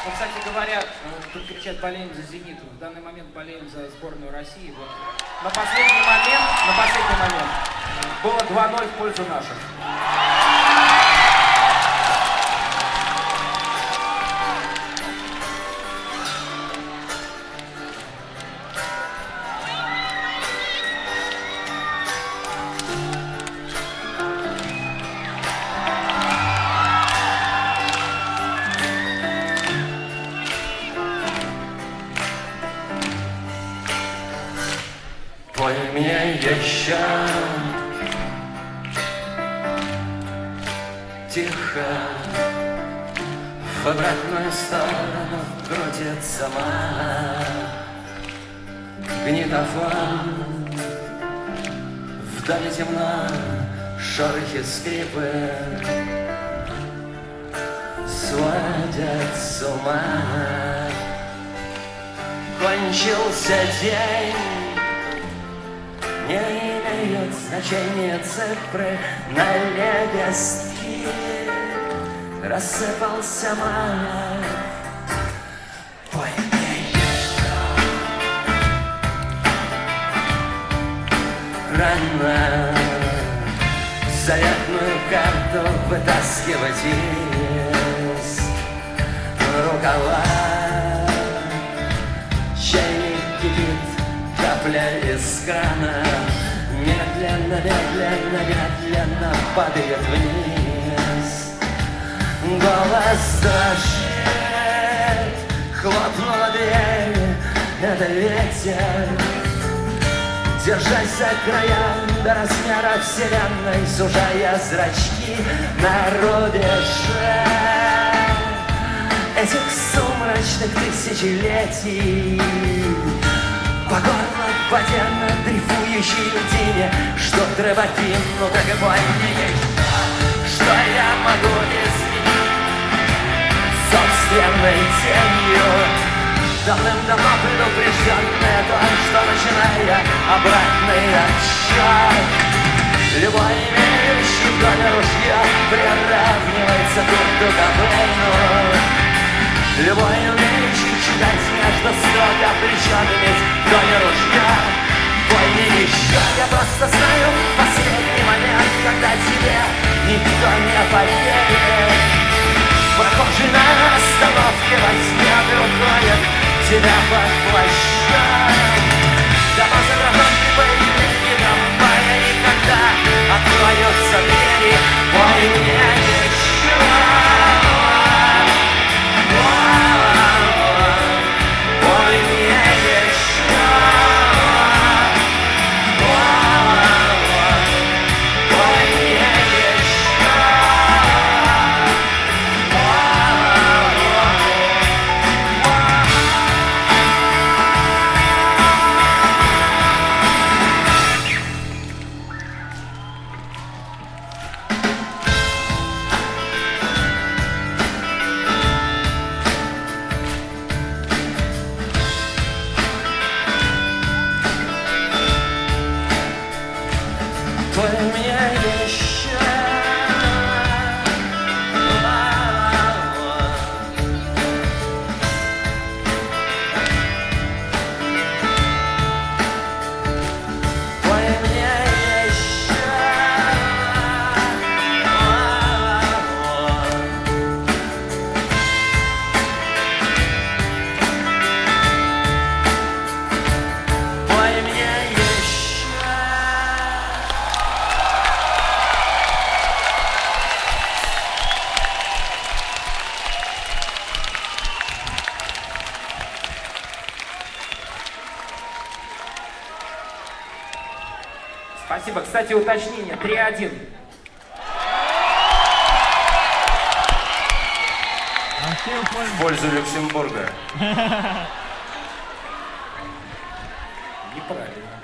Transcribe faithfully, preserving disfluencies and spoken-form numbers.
Ну, кстати говоря, тут кричат, болеем за «Зенит». В данный момент болеем за сборную России. Вот. На последний момент, на последний момент было два ноль в пользу наших. Пой мне еще тихо, в обратную сторону крутится магнитофон. Вдали темно, шорохи, скрипы сводят с ума. Кончился день, не имеют значения цифры на лепестки. Рассыпался май. Пой мне еще. Рано заветную карту вытаскивать из рукава. Чайник кипит, капля из крана медленно, медленно, медленно падает вниз. Голос дрожит, хлопнула дверь, это ветер. Держась за края до размера вселенной, сужая зрачки на рубеже этих сумрачных тысячелетий. По горло в воде на дрейфующей льдине, что треба кину, так и пой мне еще, что я могу изменить собственной тенью. Давным-давно предупрежденное то, что начиная обратный отсчет, любой имеющий в доме ружья приравнивается тут к Кобейну. Любой умеющий читать между строк обречен иметь в доме ружья. Пой мне еще, я просто знаю последний момент, когда тебе никто не поверит. Прохожий на остановке возьмет и уходит тебя под плащом. Дома заграждены появлением трамвая, и когда откроются двери, пой мне еще. Пой мне еще. Пой мне еще. Пой мне еще. Спасибо. Кстати, уточнение. три один. В пользу Люксембурга. Неправильно.